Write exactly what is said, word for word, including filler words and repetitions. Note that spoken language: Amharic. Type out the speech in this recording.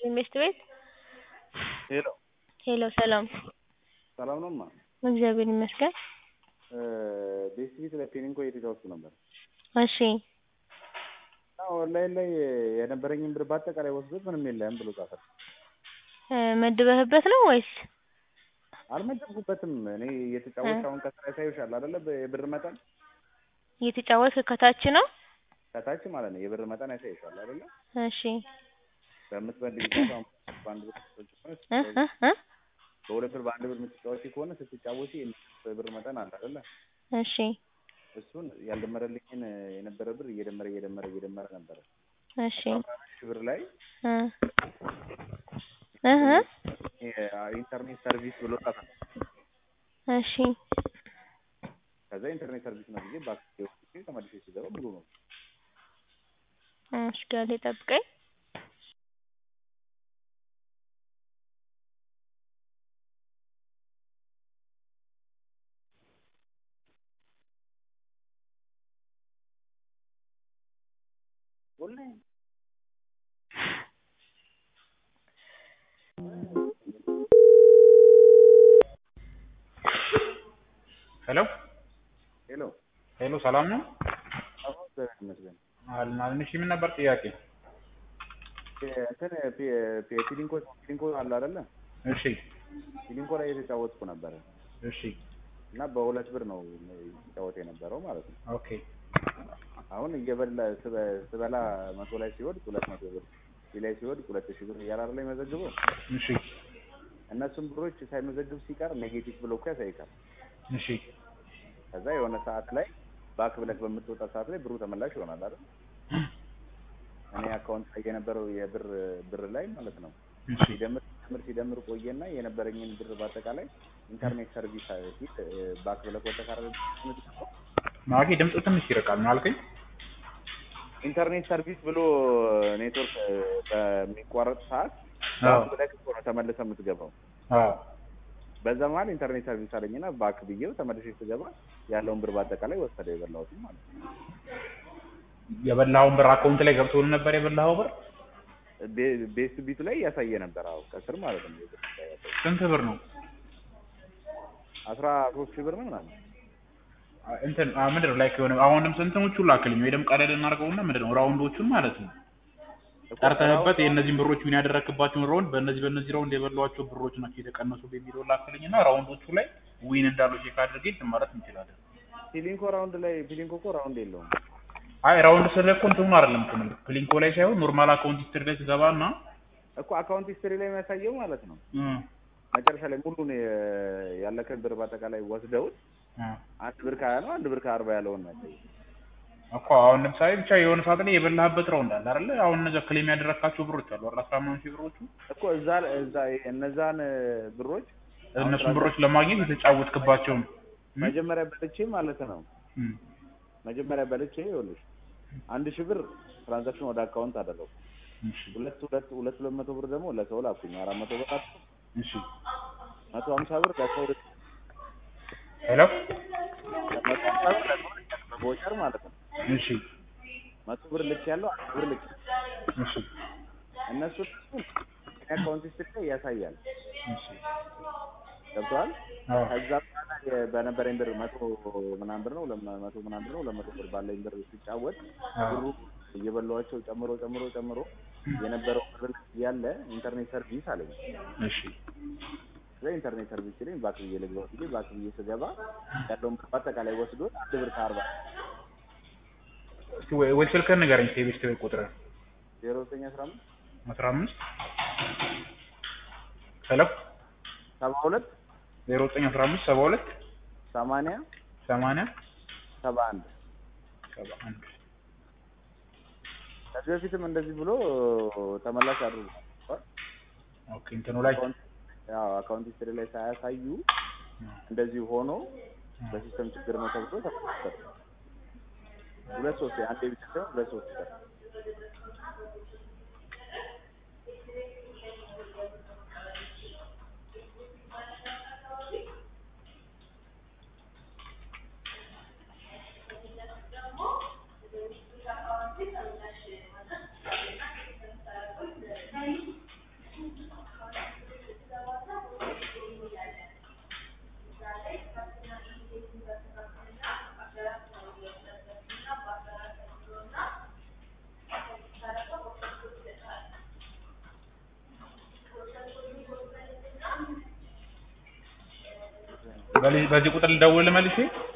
ኢንቨስት ቤት ሄሎ ሄሎ ሰላም ሰላም ነውማ? እግዚአብሔር ይመስገን። ቤት ቤት ላይ ፔኒንኮ እየተጫወትኩ ነበር። እሺ እና ኦንላይን ላይ የነበረኝን ብር በአጠቃላይ ወስዶት ምንም የለም ብሎ ጻፈ። መድበህበት ነው ወይስ? አልመደብኩበትም። እኔ እየተጫወትኩ አሁን ከስራ ያሳዩሻል አይደለ? የብር መጠን እየተጫወትክ ከታች ነው? ከታች ማለት ነው። የብር መጠን ያሳይሻል አይደለ? እሺ በምትፈልጊ ሰዓት አሁን በአንድ ብር እ እ እ በሁለት ብር በአንድ ብር የምትጫወቺ ከሆነ ስትጫወቺ የብር መጠን አለ አይደለ? እሺ እሱን ያልደመረልኝን የነበረ ብር እየደመረ እየደመረ እየደመረ ነበረ። እሺ ሺህ ብር ላይ እ እህ ኢንተርኔት ሰርቪስ ብሎ ጻፈ። እሺ ከዛ ኢንተርኔት ሰርቪስ ነው ብዬ ባክ ወጥቼ ተመልሼ ስገባ ሙሉ ነው። እሺ ጋር ጠብቀኝ። ኦንላይን ሄሎ ሄሎ ሄሎ ሰላም ነው? አሁን ተመስገን አልናልን። እሺ ምን ነበር ጥያቄ? እንትን ፒሊንኮ ፒሊንኮ አለ አይደለ? እሺ ፒሊንኮ ላይ የተጫወትኩ ነበር። እሺ እና በሁለት ብር ነው የተጫወተ የነበረው ማለት ነው። ኦኬ አሁን እየበላ ስበላ መቶ ላይ ሲወድቅ ሁለት መቶ ብር ላይ ሲወድቅ ሁለት ሺህ ብር እያለ አይደለ የሚመዘግበው? እሺ እነሱም ብሮች ሳይመዘግብ ሲቀር ኔጌቲቭ ብሎ እኮ ያሳይካል። እሺ ከዛ የሆነ ሰዓት ላይ ባክ ብለህ በምትወጣ ሰዓት ላይ ብሩ ተመላሽ ይሆናል አይደል? እኔ አካውንት ላይ የነበረው የብር ብር ላይ ማለት ነው ሲደምር ሲደምር ሲደምር ቆየና የነበረኝን ብር በአጠቃላይ ኢንተርኔት ሰርቪስ አለኝ ባክ ብለህ ወጣ ካረለ ማቂ ድምጽ ትንሽ ይርቃል ነው አልከኝ? ኢንተርኔት ሰርቪስ ብሎ ኔትወርክ በሚቋረጥ ሰዓት ባክ ብለህ ነው ተመልሰህ የምትገባው። አዎ በዛ መሀል ኢንተርኔት ሰርቪስ አለኝና ባክ ብዬው ተመልሼ ስገባ ያለውን ብር በአጠቃላይ ወሰደ የበላሁት ማለት ነው። የበላውን ብር አካውንት ላይ ገብቶ ነበር የበላው ብር? ቤስት ቢቱ ላይ ያሳየ ነበር። አዎ ከስር ማለት ነው። ስንት ብር ነው? አስራ ሶስት ሺህ ብር ነው ምናምን። እንትን ምንድን ነው ላይክ የሆነ አሁንም ስንትኖቹ ላክልኝ ወይ ደግሞ ቀለል እናድርገውና ምንድን ነው ራውንዶቹን ማለት ነው ጠርተህበት የእነዚህን ብሮች ምን ያደረክባቸውን ራውንድ በእነዚህ በእነዚህ ራውንድ የበላዋቸው ብሮች ናቸው የተቀነሱ በሚለው ላክልኝና ራውንዶቹ ላይ ዊን እንዳለው ቼክ አድርጌ ማለት እንችላለን። ፒሊንኮ ራውንድ ላይ ፒሊንኮ እኮ ራውንድ የለውም። አይ ራውንድ ስለኮ እንትኑ አይደለም እንትኑ ፒሊንኮ ላይ ሳይሆን ኖርማል አካውንት ሂስትሪ ላይ ትገባና እኮ አካውንት ሂስትሪ ላይ የሚያሳየው ማለት ነው እ መጨረሻ ላይ ሙሉን ያለከን ብር በአጠቃላይ ወስደውት አንድ ብር ከሀያ ነው አንድ ብር ከአርባ ያለውን ነው ያሳየው እኮ። አሁን ለምሳሌ ብቻ የሆነ ሰዓት ላይ የበላህበት ራውንድ አለ አይደል? አሁን እነዛ ክሌም ያደረካቸው ብሮች አሉ አስራ አምስት ሺህ ብሮቹ እኮ እዛ እዛ እነዛን ብሮች እነሱን ብሮች ለማግኘት የተጫወትክባቸው መጀመሪያ በልቼ ማለት ነው መጀመሪያ በልቼ ይኸውልሽ አንድ ሺህ ብር ትራንዛክሽን ወደ አካውንት አደረኩ። እሺ ሁለት ሁለት ሁለት ሁለት መቶ ብር ደግሞ ለሰው ላኩኝ አራት መቶ ብር አጥቶ እሺ መቶ ሃምሳ ብር ለሰው ሄሎ መቶ ሃምሳ ብር ለሰው በቦቸር ማለት ነው። እሺ መቶ ብር ልክ ያለው አንድ ብር ልክ እሺ እነሱ አካውንት ሂስትሪ ላይ ያሳያል። እሺ ገብቷል? አዎ ከዛ በኋላ በነበረኝ ብር መቶ ምናምን ብር ነው ለመቶ ምናምን ብር ነው ለመቶ ብር ባለኝ ብር ሲጫወት ብሩ እየበላዋቸው ጨምሮ ጨምሮ ጨምሮ የነበረው ብር ያለ ኢንተርኔት ሰርቪስ አለኝ። እሺ ኢንተርኔት ሰርቪስ ላይ ባክ ብዬ ልግባ ሲል ባክ ብዬ ስገባ ያለውን በአጠቃላይ ወስዶ አንድ ብር ከአርባ እስኪ ወይ ወይ ስልክህን ንገረኝ ቴቤስት ወይ ቁጥር ዜሮ ዘጠኝ አስራ አምስት አስራ አምስት ሄሎ ሰባ ሁለት ዜሮ ዘጠኝ አስራ አምስት ሰባ ሁለት ሰማንያ ሰማንያ ሰባ አንድ ሰባ አንድ ከዚህ በፊትም እንደዚህ ብሎ ተመላሽ አድርጎ ኦኬ እንትኑ ላይ ያው አካውንት ሂስትሪ ላይ ሳያሳዩ እንደዚህ ሆኖ በሲስተም ችግር ነው ተብሎ ተፈጠረ። ሁለት ሶስት አንዴ ብቻ ሳይሆን ሁለት ሶስት ይላል። በዚህ በዚህ ቁጥር ልደውልልህ መልሼ